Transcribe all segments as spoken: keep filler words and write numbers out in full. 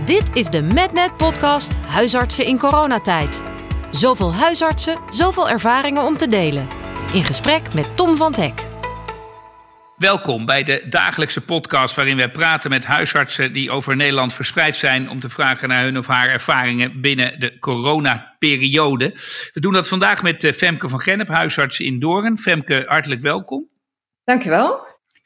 Dit is de MedNet-podcast Huisartsen in coronatijd. Zoveel huisartsen, zoveel ervaringen om te delen. In gesprek met Tom van 't Hek. Welkom bij de dagelijkse podcast waarin wij praten met huisartsen die over Nederland verspreid zijn om te vragen naar hun of haar ervaringen binnen de coronaperiode. We doen dat vandaag met Femke van Gennep, huisarts in Doorn. Femke, hartelijk welkom. Dankjewel.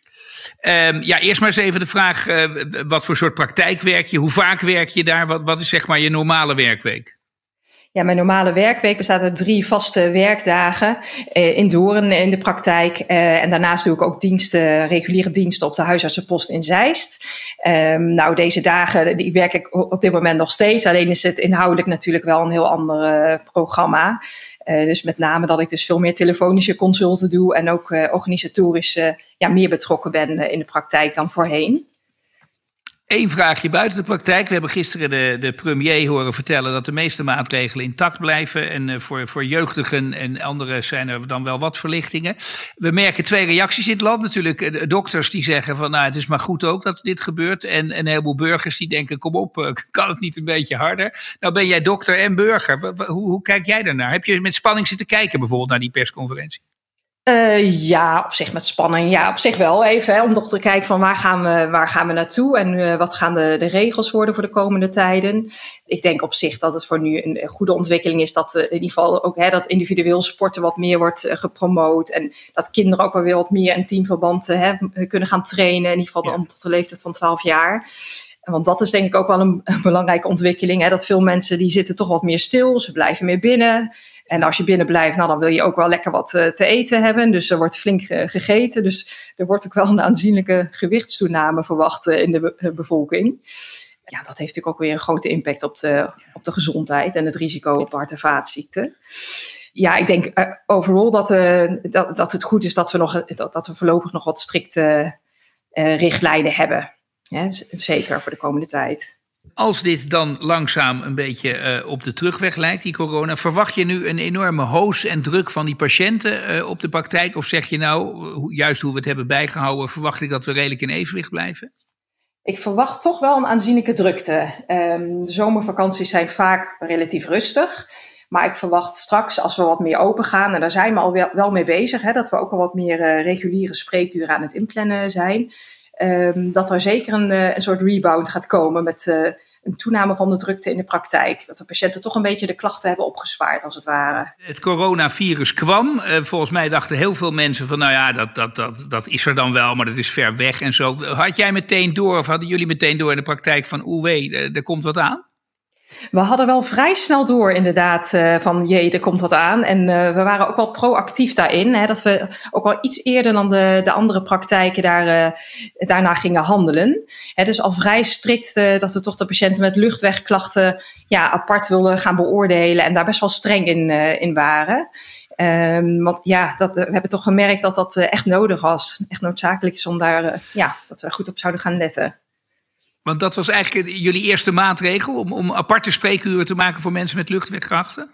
Um, ja, eerst maar eens even de vraag, uh, wat voor soort praktijk werk je? Hoe vaak werk je daar? Wat, wat is zeg maar je normale werkweek? Ja, mijn normale werkweek bestaat uit drie vaste werkdagen eh, in Doorn in de praktijk. Eh, en daarnaast doe ik ook diensten, reguliere diensten op de huisartsenpost in Zeist. Um, nou, deze dagen die werk ik op dit moment nog steeds. Alleen is het inhoudelijk natuurlijk wel een heel ander uh, programma. Uh, dus met name dat ik dus veel meer telefonische consulten doe en ook uh, organisatorisch uh, ja, meer betrokken ben uh, in de praktijk dan voorheen. Eén vraagje buiten de praktijk. We hebben gisteren de, de premier horen vertellen dat de meeste maatregelen intact blijven. En uh, voor, voor jeugdigen en anderen zijn er dan wel wat verlichtingen. We merken twee reacties in het land. Natuurlijk uh, dokters die zeggen van nou het is maar goed ook dat dit gebeurt. En een heleboel burgers die denken kom op, uh, kan het niet een beetje harder? Nou ben jij dokter en burger. W- w- hoe, hoe kijk jij daarnaar? Heb je met spanning zitten kijken bijvoorbeeld naar die persconferentie? Uh, ja, op zich met spanning. Ja, op zich wel even. Hè, om toch te kijken van waar gaan we, waar gaan we naartoe en uh, wat gaan de, de regels worden voor de komende tijden. Ik denk op zich dat het voor nu een goede ontwikkeling is dat uh, in ieder geval ook hè, dat individueel sporten wat meer wordt uh, gepromoot. En dat kinderen ook wel weer wat meer in teamverband uh, hè, kunnen gaan trainen. In ieder geval ja. om tot de leeftijd van twaalf jaar. Want dat is denk ik ook wel een, een belangrijke ontwikkeling. Hè, dat veel mensen die zitten toch wat meer stil. Ze blijven meer binnen. En als je binnen blijft, nou, dan wil je ook wel lekker wat uh, te eten hebben. Dus er wordt flink uh, gegeten. Dus er wordt ook wel een aanzienlijke gewichtstoename verwacht uh, in de be- uh, bevolking. Ja, dat heeft natuurlijk ook weer een grote impact op de, op de gezondheid en het risico op hart- en vaatziekten. Ja, ik denk uh, overal dat, uh, dat, dat het goed is dat we, nog, dat, dat we voorlopig nog wat strikte uh, richtlijnen hebben. Ja, z- zeker voor de komende tijd. Als dit dan langzaam een beetje uh, op de terugweg lijkt, die corona, verwacht je nu een enorme hoos en druk van die patiënten uh, op de praktijk? Of zeg je nou, hoe, juist hoe we het hebben bijgehouden, verwacht ik dat we redelijk in evenwicht blijven? Ik verwacht toch wel een aanzienlijke drukte. Um, de zomervakanties zijn vaak relatief rustig. Maar ik verwacht straks, als we wat meer open gaan, en daar zijn we al wel, wel mee bezig, hè, dat we ook al wat meer uh, reguliere spreekuren aan het inplannen zijn. Um, dat er zeker een, een soort rebound gaat komen met uh, een toename van de drukte in de praktijk. Dat de patiënten toch een beetje de klachten hebben opgespaard, als het ware. Het coronavirus kwam. Uh, volgens mij dachten heel veel mensen van nou ja, dat, dat, dat, dat is er dan wel, maar dat is ver weg en zo. Had jij meteen door, of hadden jullie meteen door in de praktijk van oeh wee, er, er komt wat aan? We hadden wel vrij snel door inderdaad uh, van jee, er komt wat aan. En uh, we waren ook wel proactief daarin. Hè, dat we ook wel iets eerder dan de, de andere praktijken daar, uh, daarna gingen handelen. Hè, dus al vrij strikt uh, dat we toch de patiënten met luchtwegklachten ja, apart wilden gaan beoordelen. En daar best wel streng in, uh, in waren. Um, want ja, dat, uh, we hebben toch gemerkt dat dat uh, echt nodig was. Echt noodzakelijk is om daar, uh, ja, dat we goed op zouden gaan letten. Want dat was eigenlijk jullie eerste maatregel om, om aparte spreekuren te maken voor mensen met luchtwegklachten?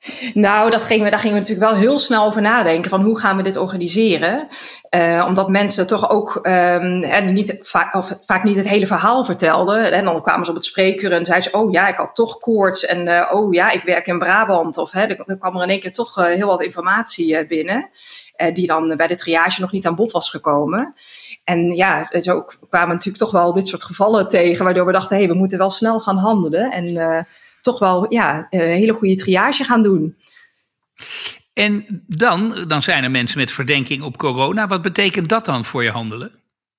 Nou, dat gingen we, daar gingen we natuurlijk wel heel snel over nadenken van hoe gaan we dit organiseren. Uh, omdat mensen toch ook um, niet, va- of vaak niet het hele verhaal vertelden. En dan kwamen ze op het spreekuur en zeiden ze, oh ja, ik had toch koorts. En uh, oh ja, ik werk in Brabant. Of hè, er kwam er in één keer toch uh, heel wat informatie uh, binnen. Uh, die dan bij de triage nog niet aan bod was gekomen. En ja, zo kwamen natuurlijk toch wel dit soort gevallen tegen. Waardoor we dachten, hé, hey, we moeten wel snel gaan handelen. En uh, toch wel ja, een hele goede triage gaan doen. En dan, dan zijn er mensen met verdenking op corona. Wat betekent dat dan voor je handelen?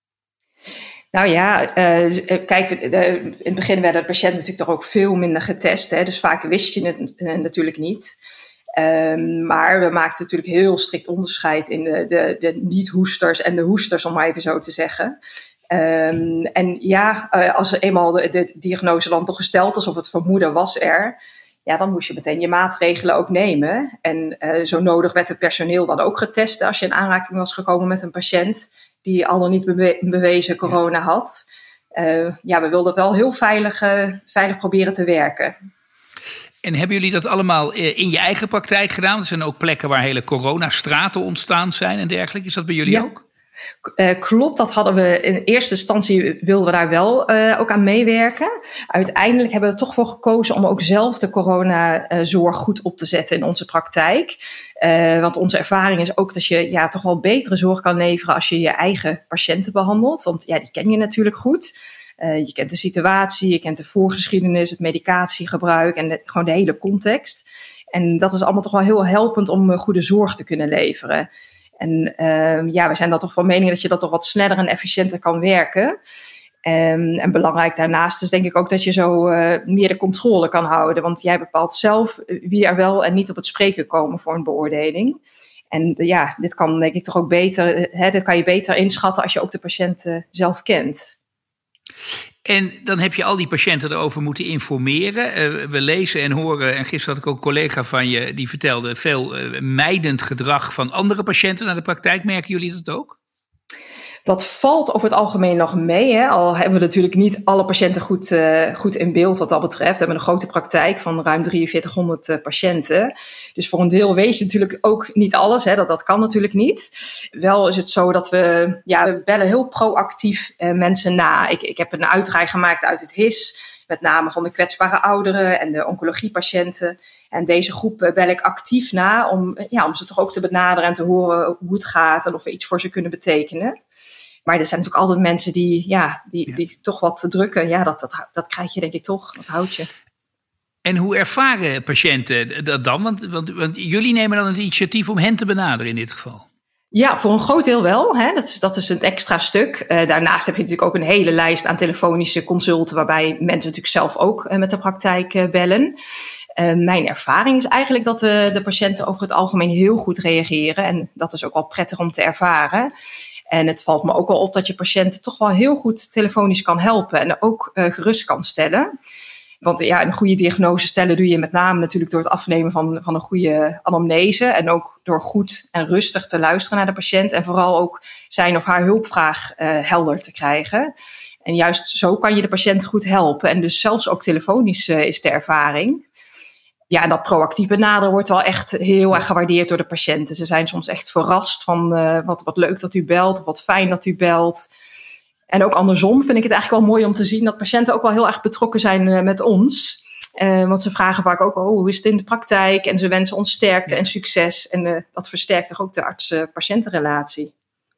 Nou ja, uh, kijk, uh, in het begin werd de patiënt natuurlijk toch ook veel minder getest. Hè, dus vaak wist je het uh, natuurlijk niet. Um, maar we maakten natuurlijk heel strikt onderscheid in de, de, de niet-hoesters en de hoesters, om maar even zo te zeggen. Um, en ja, uh, als er eenmaal de, de diagnose dan toch gesteld is of het vermoeden was er, ja, dan moest je meteen je maatregelen ook nemen. En uh, zo nodig werd het personeel dan ook getest als je in aanraking was gekomen met een patiënt die al dan niet bewe- bewezen corona had. Uh, ja, we wilden wel heel veilig, uh, veilig proberen te werken. En hebben jullie dat allemaal in je eigen praktijk gedaan? Er zijn ook plekken waar hele coronastraten ontstaan zijn en dergelijke. Is dat bij jullie ja. ook? Uh, klopt, dat hadden we in eerste instantie wilden we daar wel uh, ook aan meewerken. Uiteindelijk hebben we er toch voor gekozen om ook zelf de coronazorg goed op te zetten in onze praktijk. Uh, want onze ervaring is ook dat je ja, toch wel betere zorg kan leveren als je je eigen patiënten behandelt. Want ja, die ken je natuurlijk goed. Uh, je kent de situatie, je kent de voorgeschiedenis, het medicatiegebruik en de, gewoon de hele context. En dat is allemaal toch wel heel helpend om uh, goede zorg te kunnen leveren. En uh, ja, we zijn dan toch van mening dat je dat toch wat sneller en efficiënter kan werken. Um, en belangrijk daarnaast is denk ik ook dat je zo uh, meer de controle kan houden. Want jij bepaalt zelf wie er wel en niet op het spreken komen voor een beoordeling. En uh, ja, dit kan denk ik toch ook beter, hè, dit kan je beter inschatten als je ook de patiënt uh, zelf kent. En dan heb je al die patiënten erover moeten informeren. Uh, we lezen en horen, en gisteren had ik ook een collega van je die vertelde veel uh, mijdend gedrag van andere patiënten naar de praktijk. Merken jullie dat ook? Dat valt over het algemeen nog mee. Hè? Al hebben we natuurlijk niet alle patiënten goed, uh, goed in beeld wat dat betreft. We hebben een grote praktijk van ruim drieënveertighonderd uh, patiënten. Dus voor een deel weet je natuurlijk ook niet alles. Hè? Dat, dat kan natuurlijk niet. Wel is het zo dat we, ja, we bellen heel proactief uh, mensen na. Ik, ik heb een uitdraai gemaakt uit het H I S. Met name van de kwetsbare ouderen en de oncologiepatiënten. En deze groep uh, bel ik actief na om, ja, om ze toch ook te benaderen en te horen hoe het gaat. En of we iets voor ze kunnen betekenen. Maar er zijn natuurlijk altijd mensen die, ja, die, ja. die toch wat drukken. Ja, dat, dat, dat krijg je denk ik toch. Dat houdt je. En hoe ervaren patiënten dat dan? Want, want, want jullie nemen dan het initiatief om hen te benaderen in dit geval. Ja, voor een groot deel wel. Hè. Dat is, dat is een extra stuk. Uh, daarnaast heb je natuurlijk ook een hele lijst aan telefonische consulten, waarbij mensen natuurlijk zelf ook uh, met de praktijk uh, bellen. Uh, mijn ervaring is eigenlijk dat uh, de patiënten over het algemeen heel goed reageren. En dat is ook wel prettig om te ervaren. En het valt me ook wel op dat je patiënten toch wel heel goed telefonisch kan helpen en ook uh, gerust kan stellen. Want ja, een goede diagnose stellen doe je met name natuurlijk door het afnemen van, van een goede anamnese. En ook door goed en rustig te luisteren naar de patiënt. En vooral ook zijn of haar hulpvraag uh, helder te krijgen. En juist zo kan je de patiënt goed helpen. En dus zelfs ook telefonisch uh, is de ervaring. Ja, en dat proactief benaderen wordt wel echt heel erg gewaardeerd door de patiënten. Ze zijn soms echt verrast van uh, wat, wat leuk dat u belt of wat fijn dat u belt. En ook andersom vind ik het eigenlijk wel mooi om te zien dat patiënten ook wel heel erg betrokken zijn uh, met ons. Uh, want ze vragen vaak ook, oh, hoe is het in de praktijk? En ze wensen ons sterkte en succes. En uh, dat versterkt toch ook de arts-patiëntenrelatie.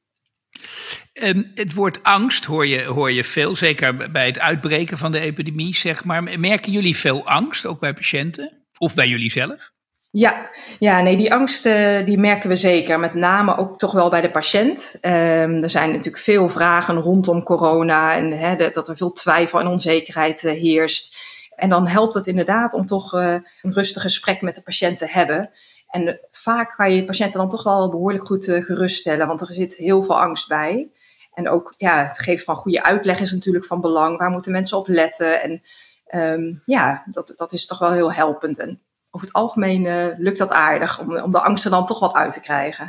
Um, het woord angst hoor je, hoor je veel, zeker bij het uitbreken van de epidemie, zeg maar. Merken jullie veel angst, ook bij patiënten? Of bij jullie zelf? Ja, ja, nee, die angst uh, die merken we zeker. Met name ook toch wel bij de patiënt. Um, er zijn natuurlijk veel vragen rondom corona en hè, de, dat er veel twijfel en onzekerheid uh, heerst. En dan helpt het inderdaad om toch uh, een rustig gesprek met de patiënt te hebben. En uh, vaak kan je patiënten dan toch wel behoorlijk goed uh, geruststellen, want er zit heel veel angst bij. En ook ja, het geven van goede uitleg is natuurlijk van belang. Waar moeten mensen op letten? En um, ja, dat, dat is toch wel heel helpend. En over het algemeen uh, lukt dat aardig om, om de angsten dan toch wat uit te krijgen.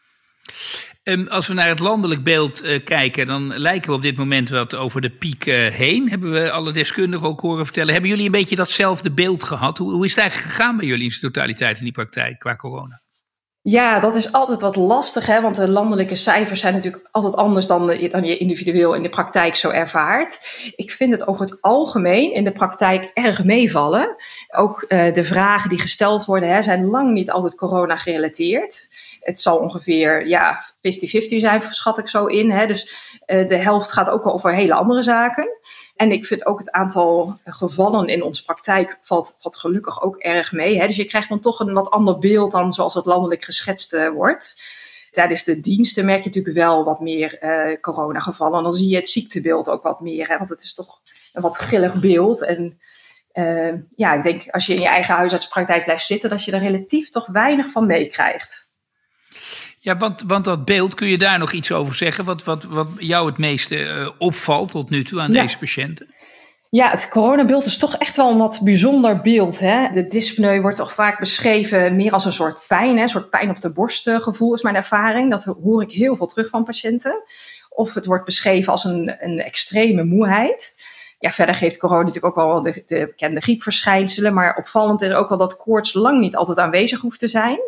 Um, als we naar het landelijk beeld uh, kijken, dan lijken we op dit moment wat over de piek uh, heen. Hebben we alle deskundigen ook horen vertellen. Hebben jullie een beetje datzelfde beeld gehad? Hoe, hoe is het eigenlijk gegaan bij jullie in zijn totaliteit in die praktijk qua corona? Ja, dat is altijd wat lastig, hè? Want de landelijke cijfers zijn natuurlijk altijd anders dan, de, dan je individueel in de praktijk zo ervaart. Ik vind het over het algemeen in de praktijk erg meevallen. Ook uh, de vragen die gesteld worden hè, zijn lang niet altijd corona gerelateerd. Het zal ongeveer ja, vijftig vijftig zijn, schat ik zo in. Hè? Dus uh, de helft gaat ook wel over hele andere zaken. En ik vind ook het aantal gevallen in onze praktijk valt, valt gelukkig ook erg mee. Hè? Dus je krijgt dan toch een wat ander beeld dan zoals het landelijk geschetst uh, wordt. Tijdens de diensten merk je natuurlijk wel wat meer uh, coronagevallen. En dan zie je het ziektebeeld ook wat meer. Hè? Want het is toch een wat grillig beeld. En uh, ja, ik denk als je in je eigen huisartspraktijk blijft zitten, dat je er relatief toch weinig van meekrijgt. Ja, want, want dat beeld, kun je daar nog iets over zeggen? Wat, wat, wat jou het meeste uh, opvalt tot nu toe aan ja. deze patiënten? Ja, het coronabeeld is toch echt wel een wat bijzonder beeld. Hè? De dyspneu wordt toch vaak beschreven meer als een soort pijn. Hè? Een soort pijn op de borst gevoel is mijn ervaring. Dat hoor ik heel veel terug van patiënten. Of het wordt beschreven als een, een extreme moeheid. Ja, verder geeft corona natuurlijk ook wel de, de bekende griepverschijnselen. Maar opvallend is ook wel dat koorts lang niet altijd aanwezig hoeft te zijn.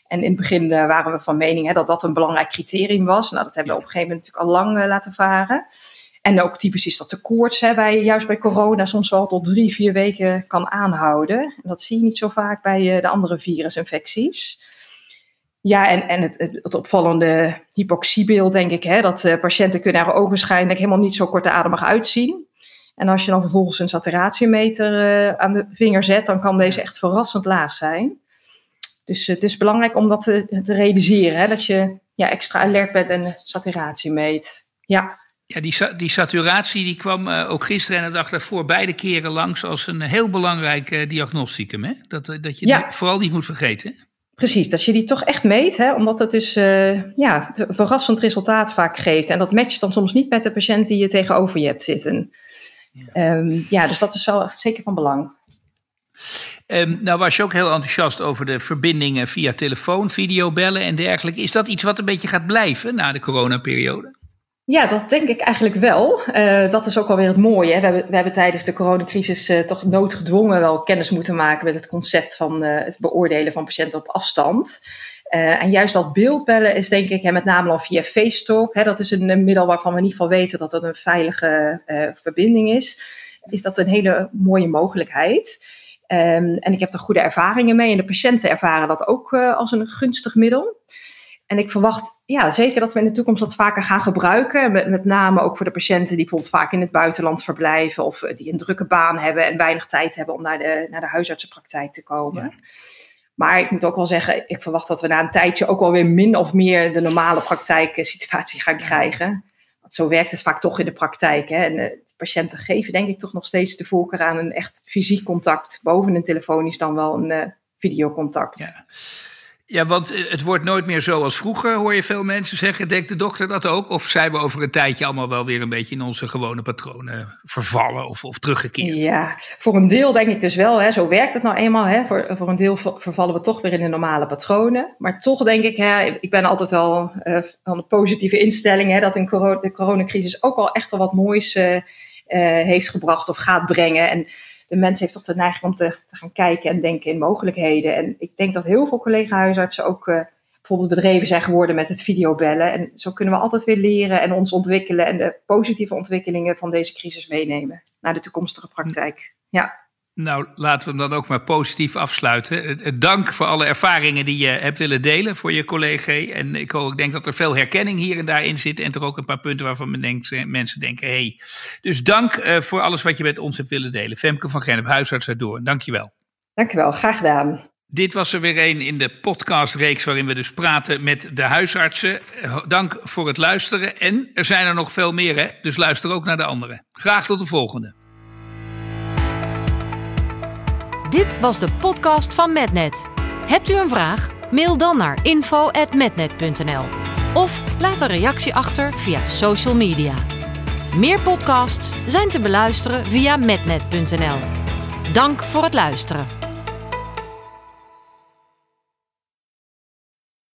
En in het begin uh, waren we van mening hè, dat dat een belangrijk criterium was. Nou, dat hebben we op een gegeven moment natuurlijk al lang uh, laten varen. En ook typisch is dat de koorts hè, bij, juist bij corona soms wel tot drie, vier weken kan aanhouden. En dat zie je niet zo vaak bij uh, de andere virusinfecties. Ja, en, en het, het opvallende hypoxiebeeld denk ik, hè, dat uh, patiënten kunnen er ogenschijnlijk helemaal niet zo kortademig uitzien. En als je dan vervolgens een saturatiemeter uh, aan de vinger zet, dan kan deze echt verrassend laag zijn. Dus uh, het is belangrijk om dat te, te realiseren, hè, dat je ja, extra alert bent en de saturatie meet. Ja. Ja, die, die saturatie die kwam uh, ook gisteren en de dag daarvoor beide keren langs als een heel belangrijk uh, diagnosticum. Hè? Dat, dat je ja. die vooral niet moet vergeten. Precies, dat je die toch echt meet, hè? Omdat het dus uh, ja, een verrassend resultaat vaak geeft. En dat matcht dan soms niet met de patiënt die je tegenover je hebt zitten. Ja, um, ja dus dat is wel zeker van belang. Um, nou was je ook heel enthousiast over de verbindingen via telefoon, videobellen en dergelijke. Is dat iets wat een beetje gaat blijven na de coronaperiode? Ja, dat denk ik eigenlijk wel. Uh, dat is ook alweer het mooie. Hè. We, hebben, we hebben tijdens de coronacrisis uh, toch noodgedwongen wel kennis moeten maken met het concept van uh, het beoordelen van patiënten op afstand. Uh, en juist dat beeldbellen is denk ik, hè, met name al via FaceTalk, hè, dat is een, een middel waarvan we in ieder geval weten dat dat een veilige uh, verbinding is. Is dat een hele mooie mogelijkheid. Um, en ik heb er goede ervaringen mee en de patiënten ervaren dat ook uh, als een gunstig middel. En ik verwacht ja, zeker dat we in de toekomst dat vaker gaan gebruiken. Met, met name ook voor de patiënten die bijvoorbeeld vaak in het buitenland verblijven. Of die een drukke baan hebben en weinig tijd hebben om naar de, naar de huisartsenpraktijk te komen. Ja. Maar ik moet ook wel zeggen, ik verwacht dat we na een tijdje ook wel weer min of meer de normale praktijksituatie gaan krijgen. Want zo werkt het vaak toch in de praktijk. Hè? En uh, de patiënten geven denk ik toch nog steeds de voorkeur aan een echt fysiek contact. Boven een telefonisch dan wel een uh, videocontact. Ja. Ja, want het wordt nooit meer zoals vroeger, hoor je veel mensen zeggen. Denkt de dokter dat ook? Of zijn we over een tijdje allemaal wel weer een beetje in onze gewone patronen vervallen of, of teruggekeerd? Ja, voor een deel denk ik dus wel. Hè. Zo werkt het nou eenmaal. Hè. Voor, voor een deel vervallen we toch weer in de normale patronen. Maar toch denk ik, hè, ik ben altijd wel uh, van een positieve instelling. Hè, dat in corona, de coronacrisis ook wel echt wel wat moois uh, uh, heeft gebracht of gaat brengen. En de mens heeft toch de neiging om te, te gaan kijken en denken in mogelijkheden. En ik denk dat heel veel collega-huisartsen ook uh, bijvoorbeeld bedreven zijn geworden met het videobellen. En zo kunnen we altijd weer leren en ons ontwikkelen en de positieve ontwikkelingen van deze crisis meenemen naar de toekomstige praktijk. Ja. Nou, laten we hem dan ook maar positief afsluiten. Dank voor alle ervaringen die je hebt willen delen voor je collega. En ik, ook denk dat er veel herkenning hier en daar in zit. En toch ook een paar punten waarvan men denkt, mensen denken, hé. Hey. Dus dank uh, voor alles wat je met ons hebt willen delen. Femke van Gennep, huisarts uit Doorn. Dank je wel. Dank je wel, graag gedaan. Dit was er weer een in de podcastreeks waarin we dus praten met de huisartsen. Dank voor het luisteren. En er zijn er nog veel meer, hè? Dus luister ook naar de anderen. Graag tot de volgende. Dit was de podcast van Mednet. Hebt u een vraag? Mail dan naar info at mednet punt n l of laat een reactie achter via social media. Meer podcasts zijn te beluisteren via mednet punt n l. Dank voor het luisteren.